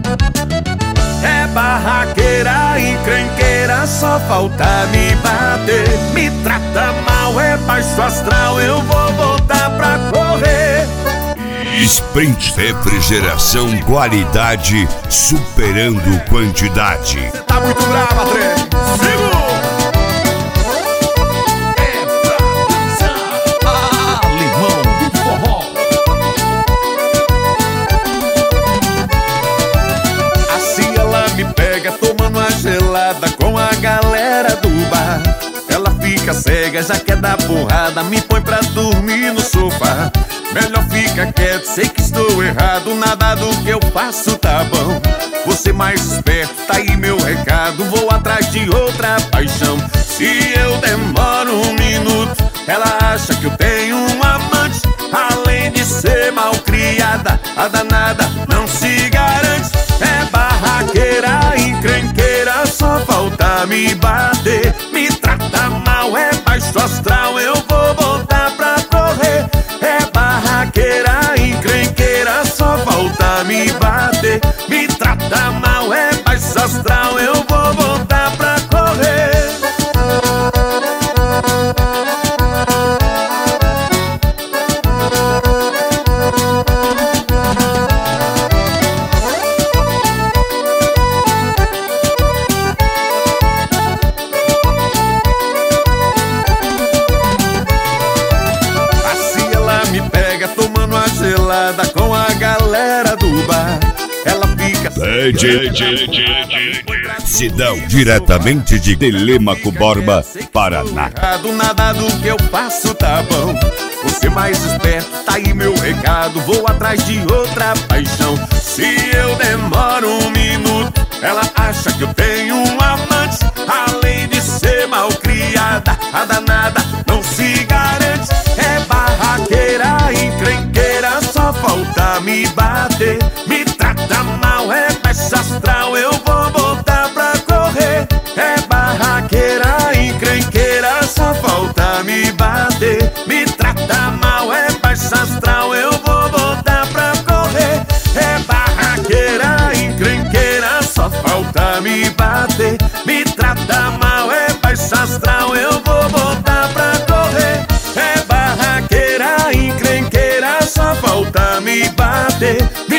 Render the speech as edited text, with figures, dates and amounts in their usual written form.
É barraqueira, encrenqueira, só falta me bater. Me trata mal, é baixo astral, eu vou voltar pra correr. Sprint Refrigeração, qualidade superando quantidade. Cê tá muito brava, Trem. Segura! É pra dançar. Limão do forró. Assim ela me pega tomando a gelada com a galera do bar. Ela fica cega, já quer dar porrada, me põe pra dormir no sofá. Melhor fica quieto, sei que estou errado, nada do que eu faço tá bom. Você mais esperto, tá aí meu recado, vou atrás de outra paixão. Se eu demoro um minuto, ela acha que eu tenho um amante. Além de ser malcriada, a danada não se garante. É barraqueira, encrenqueira, só falta me bater. Me trata mal, é baixo astral, eu vou voltar pra correr. É barraqueira, encrenqueira, só falta me bater. Me trata mal, é baixo astral, eu vou voltar pra correr. Gelada com a galera do bar. Ela fica Sidão, diretamente de Telêmaco Borba, Paraná. Nada do que eu faço tá bom. Você mais esperto, tá aí meu recado, vou atrás de outra paixão. Se eu demoro um minuto, ela acha que eu tenho um amante. Além de ser malcriada, a danada não se garante. É barraqueira, encrenqueira, só falta me bater. Me trata mal, é baixo astral, eu vou voltar pra correr. É barraqueira, encrenqueira, só falta me bater. Me trata mal, é baixo astral, eu vou voltar pra correr. É barraqueira, encrenqueira, só falta me bater. Me trata mal, é baixo astral, eu vou voltar pra correr. É barraqueira, encrenqueira, só falta me bater.